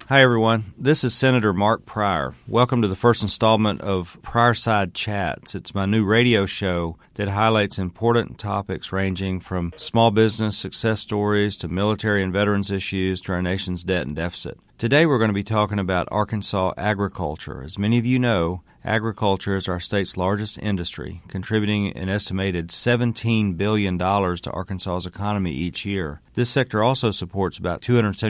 Hi, everyone. This is Senator Mark Pryor. Welcome to the first installment of Priorside Chats. It's my new radio show that highlights important topics ranging from small business success stories to military and veterans issues to our nation's debt and deficit. Today we're going to be talking about Arkansas agriculture. As many of you know, agriculture is our state's largest industry, contributing an estimated $17 billion to Arkansas's economy each year. This sector also supports about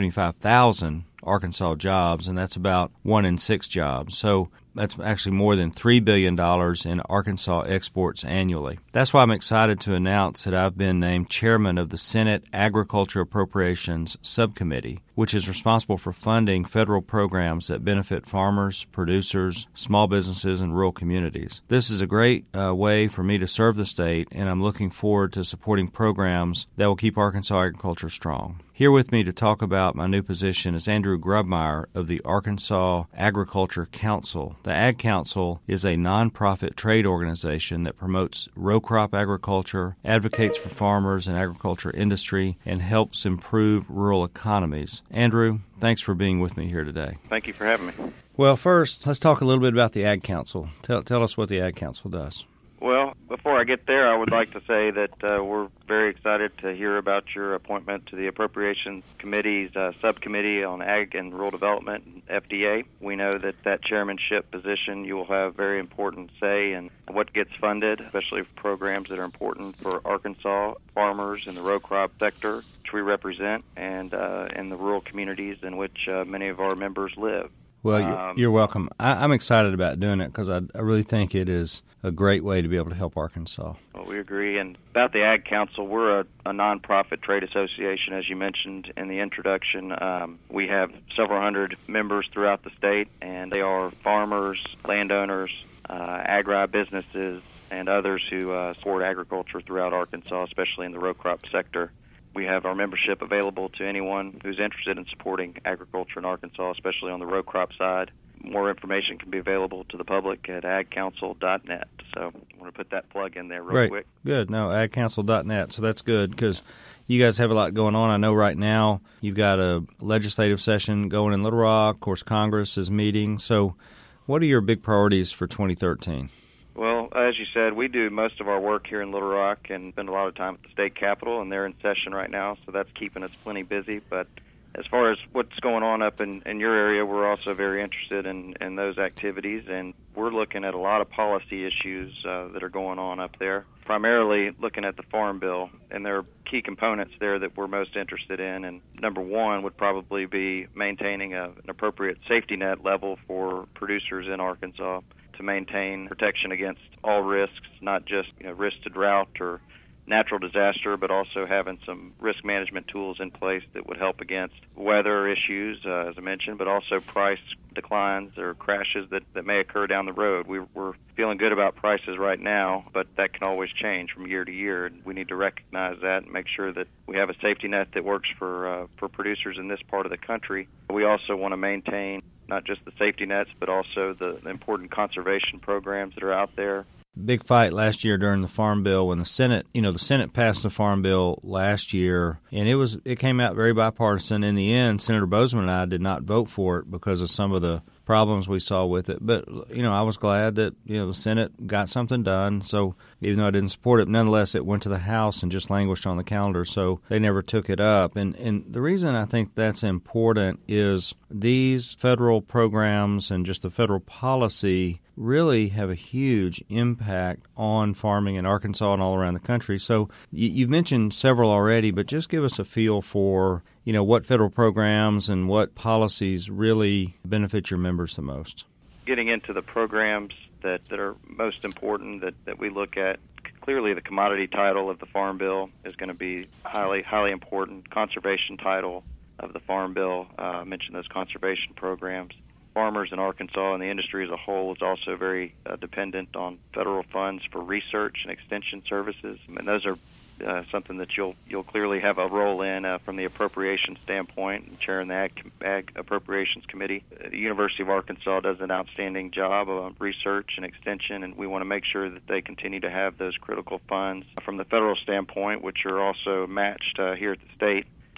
275,000 Arkansas jobs, and that's about 1 in 6 jobs. So that's actually more than $3 billion in Arkansas exports annually. That's why I'm excited to announce that I've been named chairman of the Senate Agriculture Appropriations Subcommittee, which is responsible for funding federal programs that benefit farmers, producers, small businesses, and rural communities. This is a great way for me to serve the state, and I'm looking forward to supporting programs that will keep Arkansas agriculture strong. Here with me to talk about my new position is Andrew Grubmeyer of the Arkansas Agriculture Council. The Ag Council is a nonprofit trade organization that promotes row crop agriculture, advocates for farmers and agriculture industry, and helps improve rural economies. Andrew, thanks for being with me here today. Thank you for having me. Well, first, let's talk a little bit about the Ag Council. Tell us what the Ag Council does. Well, before I get there, I would like to say that we're very excited to hear about your appointment to the Appropriations Committee's subcommittee on Ag and Rural Development, FDA. We know that chairmanship position, you will have very important say in what gets funded, especially for programs that are important for Arkansas farmers in the row crop sector, which we represent, and in the rural communities in which many of our members live. Well, you're welcome. I'm excited about doing it because I really think it is a great way to be able to help Arkansas. Well, we agree. And about the Ag Council, we're a nonprofit trade association, as you mentioned in the introduction. We have several hundred members throughout the state, and they are farmers, landowners, agribusinesses, and others who support agriculture throughout Arkansas, especially in the row crop sector. We have our membership available to anyone who's interested in supporting agriculture in Arkansas, especially on the row crop side. More information can be available to the public at agcouncil.net. So I want to put that plug in there real quick. Good. No, agcouncil.net. So that's good because you guys have a lot going on. I know right now you've got a legislative session going in Little Rock. Of course, Congress is meeting. So what are your big priorities for 2013? Well, as you said, we do most of our work here in Little Rock and spend a lot of time at the state capitol, and they're in session right now, so that's keeping us plenty busy. But as far as what's going on up in your area, we're also very interested in those activities, and we're looking at a lot of policy issues that are going on up there, primarily looking at the Farm Bill, and there are key components there that we're most interested in. And number one would probably be maintaining an appropriate safety net level for producers in Arkansas to maintain protection against all risks, not just risk to drought or natural disaster, but also having some risk management tools in place that would help against weather issues, as I mentioned, but also price declines or crashes that may occur down the road. We're feeling good about prices right now, but that can always change from year to year. We need to recognize that and make sure that we have a safety net that works for producers in this part of the country. We also want to maintain not just the safety nets, but also the important conservation programs that are out there. Big fight last year during the Farm Bill when the Senate passed the Farm Bill last year, and it came out very bipartisan. In the end, Senator Bozeman and I did not vote for it because of some of the problems we saw with it. But, I was glad that, the Senate got something done. So even though I didn't support it, nonetheless, it went to the House and just languished on the calendar. So they never took it up. And the reason I think that's important is these federal programs and just the federal policy really have a huge impact on farming in Arkansas and all around the country. So you've mentioned several already, but just give us a feel for what federal programs and what policies really benefit your members the most. Getting into the programs that are most important that we look at, clearly the commodity title of the Farm Bill is going to be highly, highly important. Conservation title of the Farm Bill, I mentioned those conservation programs. Farmers in Arkansas and the industry as a whole is also very dependent on federal funds for research and extension services, and those are something that you'll clearly have a role in from the appropriations standpoint, and chairing the Ag Appropriations Committee. The University of Arkansas does an outstanding job of research and extension, and we want to make sure that they continue to have those critical funds from the federal standpoint, which are also matched here at the state,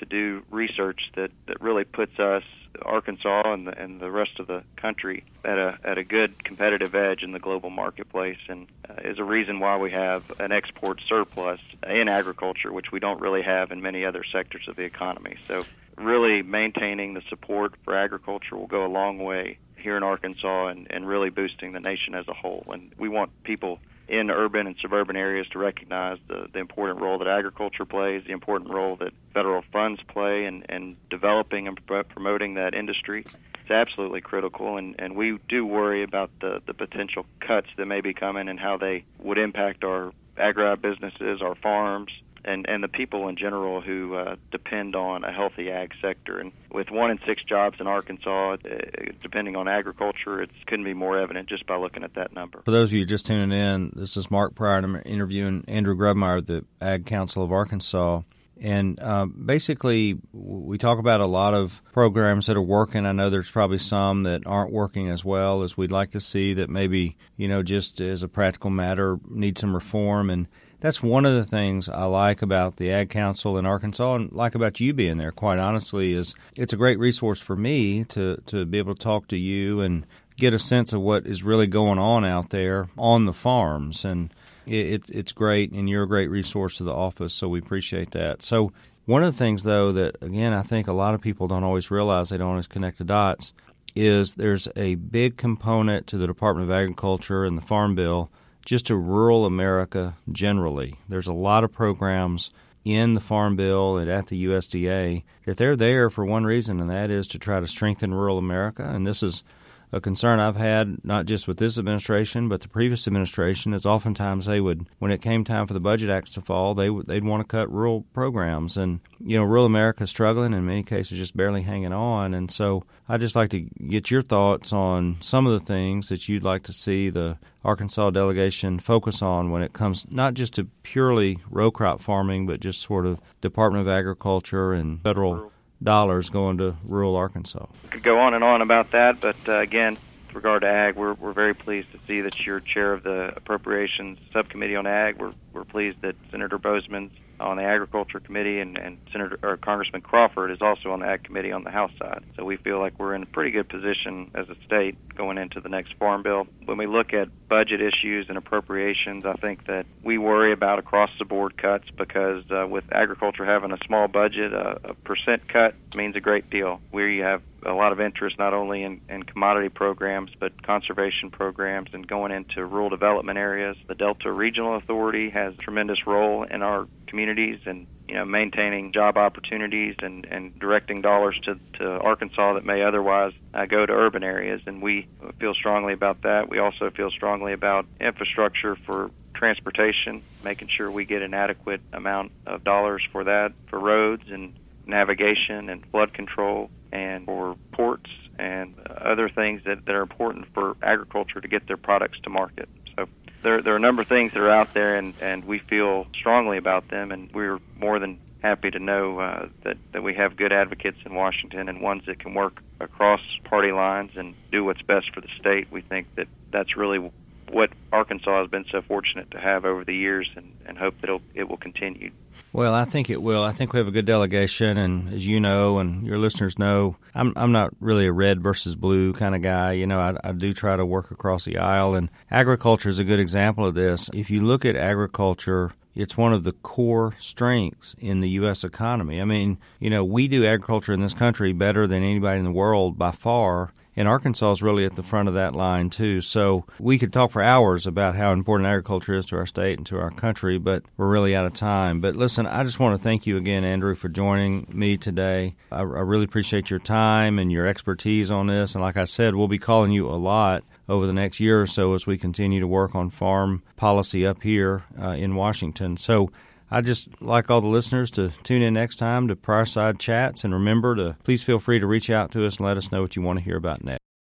to do research that really puts us, Arkansas and the rest of the country, at a good competitive edge in the global marketplace, and is a reason why we have an export surplus in agriculture, which we don't really have in many other sectors of the economy. So really maintaining the support for agriculture will go a long way here in Arkansas and really boosting the nation as a whole. And we want people in urban and suburban areas to recognize the important role that agriculture plays, the important role that federal funds play in developing and promoting that industry. It's absolutely critical, and we do worry about the potential cuts that may be coming and how they would impact our agribusinesses, our farms, and the people in general who depend on a healthy ag sector. And with 1 in 6 jobs in Arkansas depending on agriculture, it couldn't be more evident just by looking at that number. For those of you just tuning in, this is Mark Pryor, and I'm interviewing Andrew Grubmeyer of the Ag Council of Arkansas. And basically, we talk about a lot of programs that are working. I know there's probably some that aren't working as well as we'd like to see, that maybe, just as a practical matter, need some reform. And that's one of the things I like about the Ag Council in Arkansas, and like about you being there, quite honestly, is it's a great resource for me to be able to talk to you and get a sense of what is really going on out there on the farms. And it's great, and you're a great resource to the office, so we appreciate that. So one of the things, though, that, again, I think a lot of people don't always realize, they don't always connect the dots, is there's a big component to the Department of Agriculture and the Farm Bill just to rural America generally. There's a lot of programs in the Farm Bill and at the USDA that they're there for one reason, and that is to try to strengthen rural America. And this is a concern I've had not just with this administration but the previous administration, is oftentimes they would, when it came time for the budget acts to fall, they'd want to cut rural programs. And, rural America is struggling, in many cases just barely hanging on. And so I'd just like to get your thoughts on some of the things that you'd like to see the Arkansas delegation focus on when it comes not just to purely row crop farming, but just sort of Department of Agriculture and federal dollars going to rural Arkansas. Could go on and on about that, but again, with regard to ag, we're very pleased to see that you're chair of the Appropriations Subcommittee on Ag. We're pleased that Senator Bozeman's on the Agriculture Committee, and Congressman Crawford is also on the Ag Committee on the House side. So we feel like we're in a pretty good position as a state going into the next Farm Bill. When we look at budget issues and appropriations, I think that we worry about across-the-board cuts because with agriculture having a small budget, a percent cut means a great deal. We have a lot of interest not only in commodity programs but conservation programs and going into rural development areas. The Delta Regional Authority has a tremendous role in our communities and maintaining job opportunities and directing dollars to Arkansas that may otherwise go to urban areas, and we feel strongly about that. We also feel strongly about infrastructure for transportation, making sure we get an adequate amount of dollars for that, for roads and navigation and flood control, and for ports and other things that are important for agriculture to get their products to market. So there are a number of things that are out there, and we feel strongly about them, and we're more than happy to know that we have good advocates in Washington and ones that can work across party lines and do what's best for the state. We think that that's really what Arkansas has been so fortunate to have over the years, and hope that it will continue. Well, I think it will. I think we have a good delegation, and as you know and your listeners know, I'm not really a red versus blue kind of guy. I do try to work across the aisle, and agriculture is a good example of this. If you look at agriculture, it's one of the core strengths in the U.S. economy. I mean, we do agriculture in this country better than anybody in the world by far, and Arkansas is really at the front of that line, too. So we could talk for hours about how important agriculture is to our state and to our country, but we're really out of time. But listen, I just want to thank you again, Andrew, for joining me today. I really appreciate your time and your expertise on this. And like I said, we'll be calling you a lot over the next year or so as we continue to work on farm policy up here in Washington. So I'd just like all the listeners to tune in next time to Priorside Chats, and remember to please feel free to reach out to us and let us know what you want to hear about next.